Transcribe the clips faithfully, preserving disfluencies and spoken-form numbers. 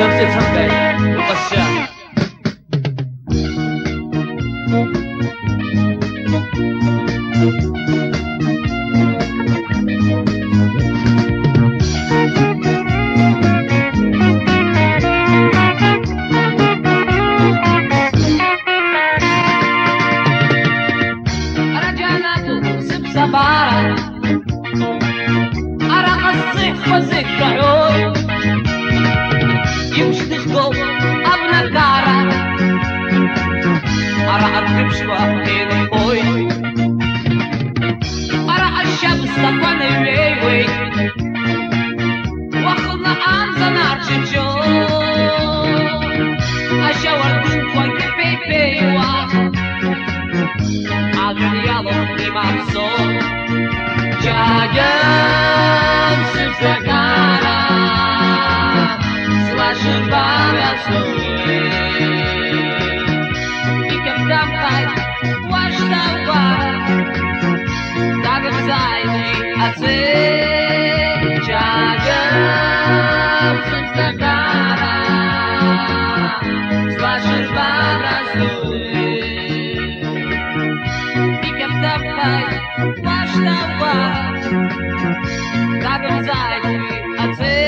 Все цангай, упася. رجعناته سبسبارة أرى الصيف وذكرون يمشي تشقو أبنى كارا أرى أركب شواهين البوي أرى الشمس تقواني ويوي وأخذنا أنزا نارجي جو أشاور دنكوان كفي بيوا Adriano i Marzo Dziajem serca gara Slasher bawia sobie I kem tam hajt Łaszta ład Tak jak zajmij A ty Dziajem serca gara Slasher bawia sobie Basta ład, tak zajmij, a ty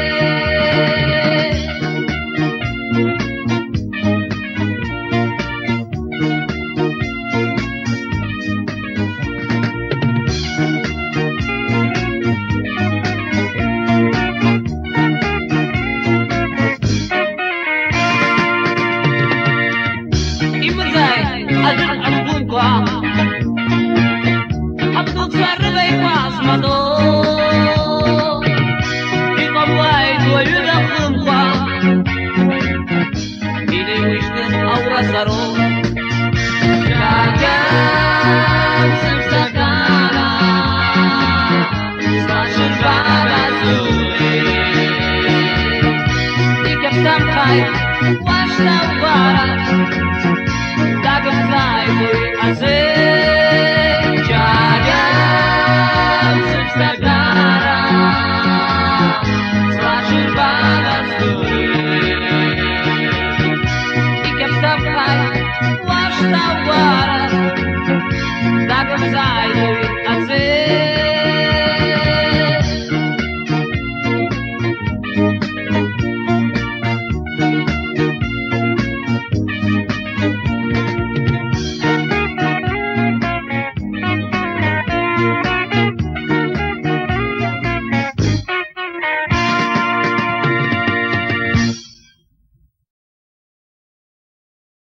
I mrzej, a albunka Abdul Sarve Pasmado I Mawai Tuayuda Kumpa Ini Wishnu Aura Saro Jajam Samsakara Slasher Bada Zuli Ikam Samkai Washta Wara Dagam Zaibu Azay Jajam Subsagara Slasher